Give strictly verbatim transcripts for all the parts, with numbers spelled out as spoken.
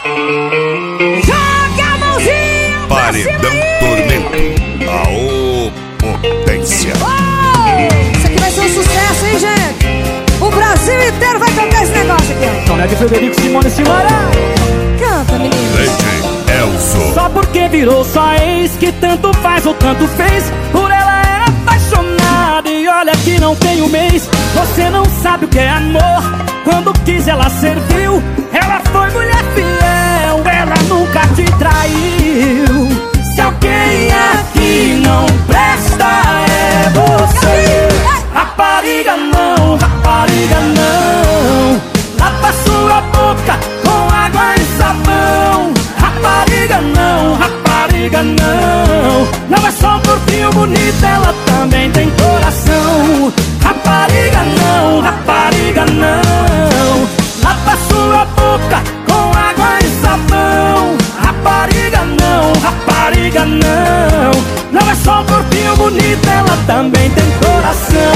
Joga a mãozinha! Paredão Tormento, a potência. Oh, isso aqui vai ser um sucesso, hein, gente? O Brasil inteiro vai cantar esse negócio aqui, ó. Então é de Frederico, Simone e Simara. Canta, menino. D J Elzo. Só porque virou sua ex, que tanto faz ou tanto fez, por ela é apaixonada e olha que não tem um mês. Você não sabe o que é amor, quando quis ela serviu. Ela foi mulher fiel, ela nunca te traiu. Se alguém aqui não presta é você. Rapariga não, rapariga não, lava sua boca com água e sabão. Rapariga não, rapariga não, não é só um corpinho bonito, ela também tem coração. Rapariga não, rapariga não, lava sua boca com água e sabão. Rapariga não, rapariga não, não é só um corpinho bonito, ela também tem coração.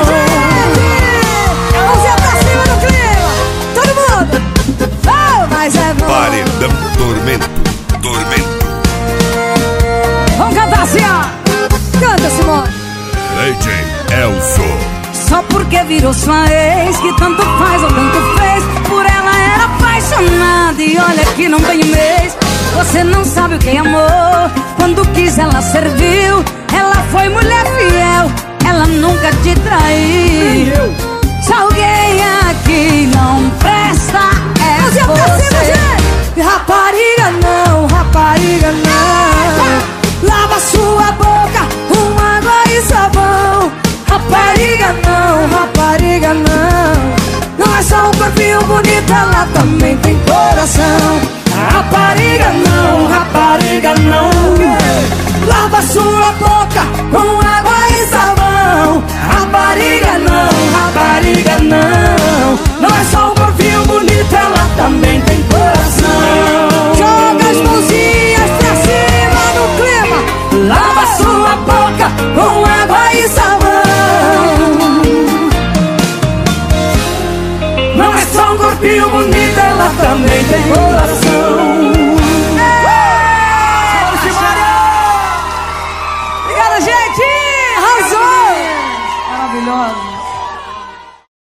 Mãozinha pra cima do clima! Todo mundo! Oh, mas é bom! Paredão Tormento, Tormento. Vamos cantar assim, ó! Canta, Simone! D J Elzo. Só porque virou sua ex, que tanto faz ou tanto fez, por ela era apaixonada e olha que não tem um mês. Você não sabe o que é amor, quando quis ela serviu. Ela foi mulher fiel, ela nunca te traiu. Se alguém aqui não presta é você. Rapariga não, rapariga não, lava sua boca com água e sabão. Rapariga não, rapariga não, não é só um corpinho bonito, ela também tem coração. Rapariga não, rapariga não, lava sua boca com água e sabão. Rapariga não, rapariga não,